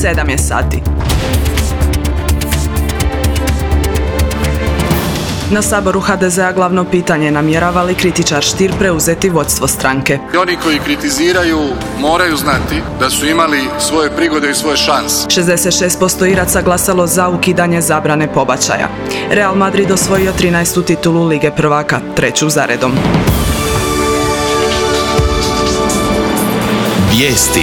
7 je sati. Na saboru HDZ-a glavno pitanje namjerava li kritičar Stier preuzeti vodstvo stranke. Oni koji kritiziraju moraju znati da su imali svoje prigode i svoje šanse. 66% Iraca glasalo za ukidanje zabrane pobačaja. Real Madrid osvojio 13. titulu Lige prvaka, 3. za redom. Vijesti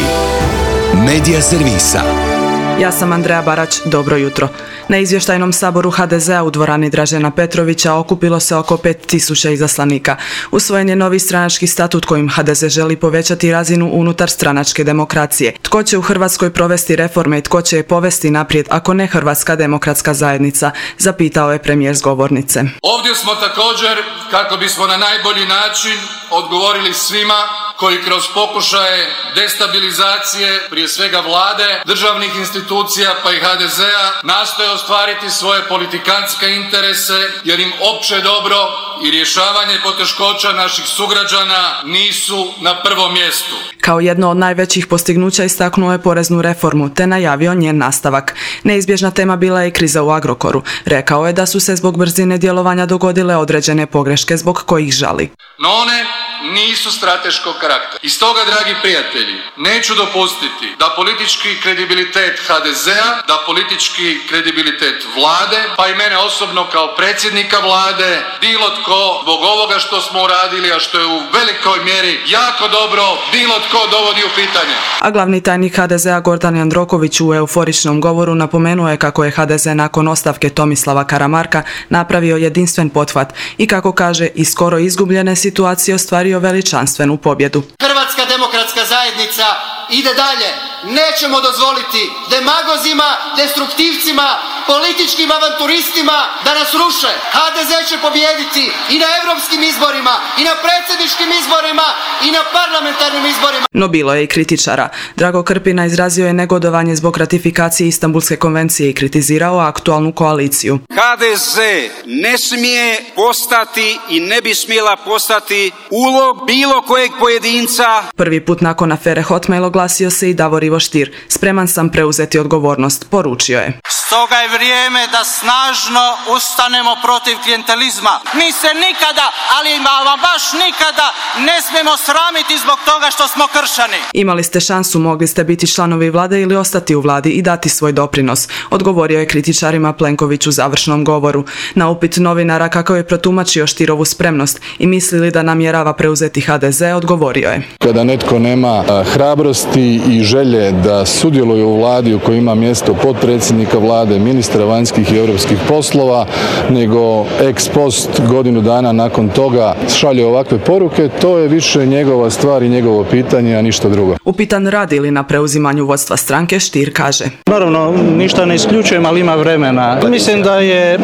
Medija servisa. Ja sam Andreja Barać, dobro jutro. Na izvještajnom saboru HDZ-a u dvorani Dražena Petrovića okupilo se oko 5000 izaslanika. Usvojen je novi stranački statut kojim HDZ želi povećati razinu unutar stranačke demokracije. Tko će u Hrvatskoj provesti reforme i tko će je povesti naprijed ako ne Hrvatska demokratska zajednica, zapitao je premijer s govornice. Ovdje smo također kako bismo na najbolji način odgovorili svima koji kroz pokušaje destabilizacije, prije svega vlade, državnih institucija pa i HDZ-a, nastoje ostvariti svoje politikantske interese jer im opće dobro i rješavanje poteškoća naših sugrađana nisu na prvom mjestu. Kao jedno od najvećih postignuća istaknuo je poreznu reformu te najavio njen nastavak. Neizbježna tema bila je i kriza u Agrokoru. Rekao je da su se zbog brzine djelovanja dogodile određene pogreške zbog kojih žali. No one nisu strateškog karaktera. I stoga, dragi prijatelji, neću dopustiti da politički kredibilitet HDZ-a, da politički kredibilitet vlade, pa i mene osobno kao predsjednika vlade, bilo tko zbog ovoga što smo uradili, a što je u velikoj mjeri jako dobro, bilo tko dovodi u pitanje. A glavni tajnik HDZ-a Gordan Jandroković u euforičnom govoru napomenuo je kako je HDZ nakon ostavke Tomislava Karamarka napravio jedinstven pothvat i kako kaže iz skoro izgubljene situacije ostvario veličanstvenu pobjedu. Hrvatska demokratska zajednica ide dalje. Nećemo dozvoliti demagozima, destruktivcima, političkim avanturistima da nas ruše. HDZ će pobijediti i na europskim izborima, i na predsjedničkim izborima, i na parlamentarnim izborima. No bilo je i kritičara. Drago Krpina izrazio je negodovanje zbog ratifikacije Istanbulske konvencije i kritizirao aktualnu koaliciju. HDZ ne smije postati i ne bi smjela postati ulog bilo kojeg pojedinca. Prvi put nakon afere Hotmail oglasio se i Davor Ivo Stier. Spreman sam preuzeti odgovornost, poručio je. Stoga je vrijeme da snažno ustanemo protiv klijentelizma. Mi se nikada, ali baš nikada ne smijemo sramiti zbog toga što smo kršćani. Imali ste šansu, mogli ste biti članovi vlade ili ostati u vladi i dati svoj doprinos, odgovorio je kritičarima Plenković u završnom govoru. Na upit novinara kako je protumačio Stierovu spremnost i mislili da namjerava preuzeti HDZ, odgovorio je. Kada netko nema hrabrosti i želje da sudjeluje u vladi u kojoj ima mjesto potpredsjednika vlade, ministra vanjskih i europskih poslova, nego ex post godinu dana nakon toga šalje ovakve poruke, to je više njegova stvar i njegovo pitanje, a ništa drugo. Upitan radi li na preuzimanju vodstva stranke, Stier kaže. Naravno, ništa ne isključujem, ali ima vremena. Mislim da je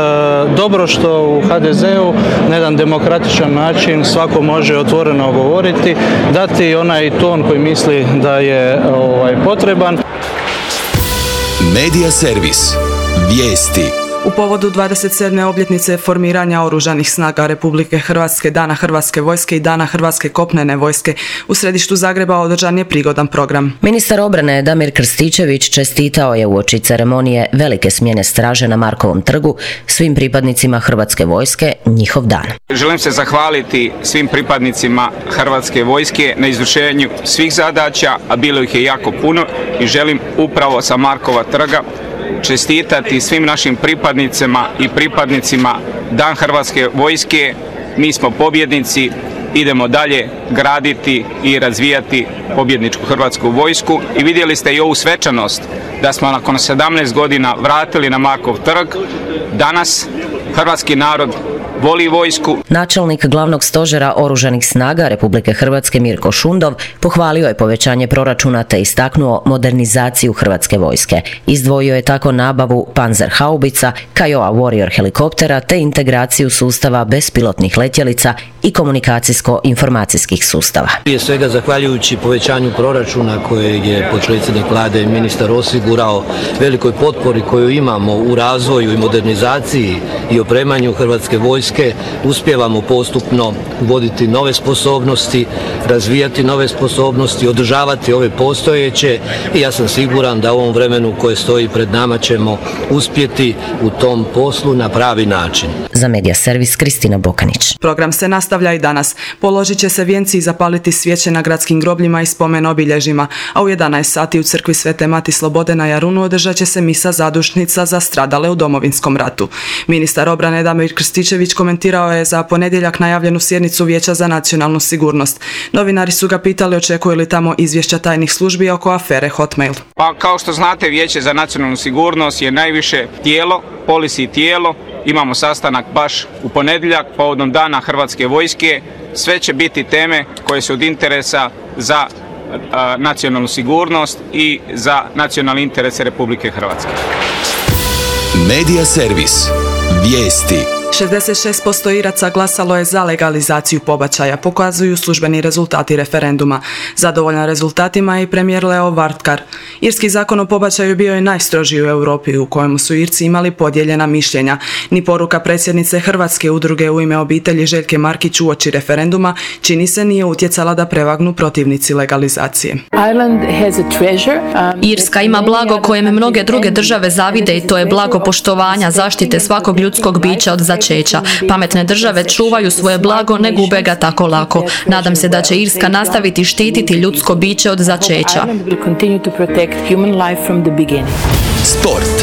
dobro što u HDZ-u na jedan demokratičan način svako može otvoreno govoriti, dati onaj ton koji misli da je potreban. Medija servis. Vijesti. U povodu 27. obljetnice formiranja Oružanih snaga Republike Hrvatske, Dana Hrvatske vojske i Dana Hrvatske kopnene vojske u središtu Zagreba održan je prigodan program. Ministar obrane Damir Krstičević čestitao je uoči ceremonije velike smjene straže na Markovom trgu svim pripadnicima Hrvatske vojske njihov dan. Želim se zahvaliti svim pripadnicima Hrvatske vojske na izvršenju svih zadaća, a bilo ih je jako puno, i želim upravo sa Markova trga čestitati svim našim pripadnicima i pripadnicima Dan Hrvatske vojske. Mi smo pobjednici, idemo dalje graditi i razvijati pobjedničku Hrvatsku vojsku i vidjeli ste i ovu svečanost da smo nakon 17 godina vratili na Markov trg. Danas hrvatski narod voli vojsku. Načelnik glavnog stožera Oružanih snaga Republike Hrvatske Mirko Šundov pohvalio je povećanje proračuna te istaknuo modernizaciju Hrvatske vojske. Izdvojio je tako nabavu Panzer haubica, Kiowa Warrior helikoptera te integraciju sustava bespilotnih letjelica i komunikacijsko-informacijskih sustava. Prije svega zahvaljujući povećanju proračuna kojeg je potpredsjednik vlade i ministar osigurao, velikoj potpori koju imamo u razvoju i modernizaciji i opremanju Hrvatske vojske, vojske uspijevamo postupno uvoditi nove sposobnosti, razvijati nove sposobnosti, održavati ove postojeće i ja sam siguran da u ovom vremenu koje stoji pred nama ćemo uspjeti u tom poslu na pravi način. Za Medija servis Kristina Bokanić. Program se nastavlja i danas. Položit će se vijenci i zapaliti svijeće na gradskim grobljima i spomen obilježjima, a u 11 sati u crkvi Svete Mati Slobode na Jarunu održat će se misa zadušnica za stradale u Domovinskom ratu. Ministar obrane Damir Krstičević komentirao je za ponedjeljak najavljenu sjednicu Vijeća za nacionalnu sigurnost. Novinari su ga pitali očekuju li tamo izvješća tajnih službi oko afere Hotmail. Pa kao što znate, Vijeće za nacionalnu sigurnost je najviše tijelo, policy tijelo. Imamo sastanak baš u ponedjeljak povodom Dana Hrvatske vojske. Sve će biti teme koje su od interesa za nacionalnu sigurnost i za nacionalne interese Republike Hrvatske. Medija servis. Vijesti. 66% Iraca glasalo je za legalizaciju pobačaja, pokazuju službeni rezultati referenduma. Zadovoljan rezultatima je i premijer Leo Varadkar. Irski zakon o pobačaju bio je najstrožiji u Europi, u kojemu su Irci imali podijeljena mišljenja. Ni poruka predsjednice Hrvatske udruge U ime obitelji Željke Markić uoči referenduma čini se nije utjecala da prevagnu protivnici legalizacije. Irska ima blago kojem mnoge druge države zavide i to je blago poštovanja, zaštite svakog ljudskog bića od začeća. Pametne države čuvaju svoje blago, ne gube ga tako lako. Nadam se da će Irska nastaviti štititi ljudsko biće od začeća. Sport.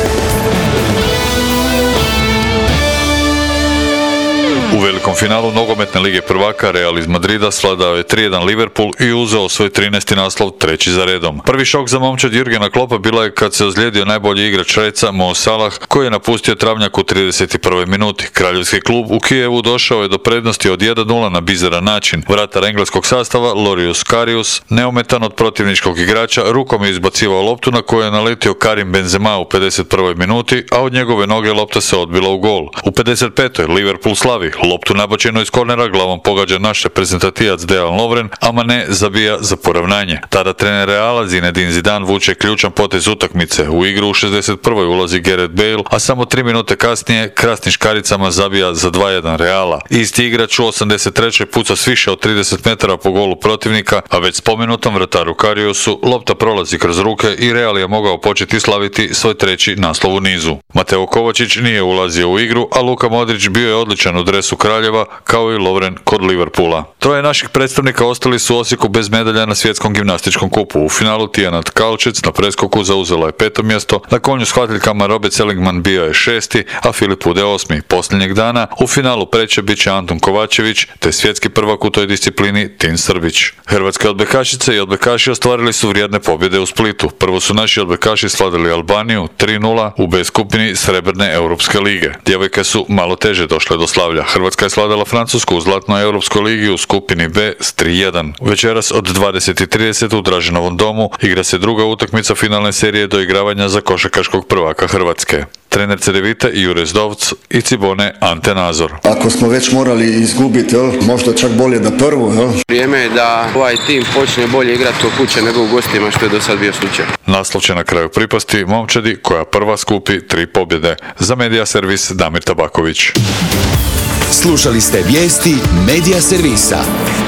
U velikom finalu nogometne lige prvaka Real iz Madrida svladao je 3-1 Liverpool i uzeo svoj 13. naslov, treći za redom. Prvi šok za momčad Jurgena Kloppa bila je kad se ozlijedio najbolji igrač Reca Mo Salah, koji je napustio travnjak u 31. minuti. Kraljevski klub u Kijevu došao je do prednosti od 1-0 na bizaran način. Vratar engleskog sastava Loris Karius, neometan od protivničkog igrača, rukom je izbacivao loptu na koju je naletio Karim Benzema u 51. minuti, a od njegove noge lopta se odbila u gol. U 55. Liverpool slavi. Loptu nabačenu iz kornera glavom pogađa naš reprezentativac Dejan Lovren, a Mane zabija za poravnanje. Tada trener Reala Zinedine Zidane vuče ključan potez utakmice. U igru u 61. ulazi Gareth Bale, a samo 3 minute kasnije krasnim škaricama zabija za 2-1 Reala. Isti igrač u 83. puca s više od 30 metara po golu protivnika, a već spomenutom vrataru Kariusu lopta prolazi kroz ruke i Real je mogao početi slaviti svoj treći naslov u nizu. Mateo Kovačić nije ulazio u igru, a Luka Modrić bio je odličan u dresu Kraljeva, kao i Lovren kod Liverpoola. Troje naših predstavnika ostali su u Osijeku bez medalja na svjetskom gimnastičkom kupu. U finalu Tijana Tkalčić na preskoku zauzela je 5. mjesto, na konju s hvatiljkama Robert Seligman bio je 6., a Filip Ude 8. Posljednjeg dana u finalu preće bit će Antun Kovačević, te svjetski prvak u toj disciplini Tin Srbić. Hrvatske odbojkašice i odbojkaši ostvarili su vrijedne pobjede u Splitu. Prvo su naši odbojkaši svladali Albaniju 3-0 u B skupini Srebrne Europske lige. Djevojke su malo teže došle do slavlja. Hrvatska je svladala Francusku u Zlatnoj Europskoj ligi u skupini B s 3-1. Večeras od 20:30 u Draženovom domu igra se druga utakmica finalne serije doigravanja za košarkaškog prvaka Hrvatske. Trener Cedevita Jure Zdovc i Cibone Ante Nazor. Ako smo već morali izgubiti, možda čak bolje da prvo. Vrijeme je da ovaj tim počne bolje igrati kod kuće nego u gostima, što je do sad bio slučaj. Naslov će na kraju pripasti momčadi koja prva skupi 3 pobjede. Za Medija servis Damir Tabaković. Slušali ste vijesti Medija servisa.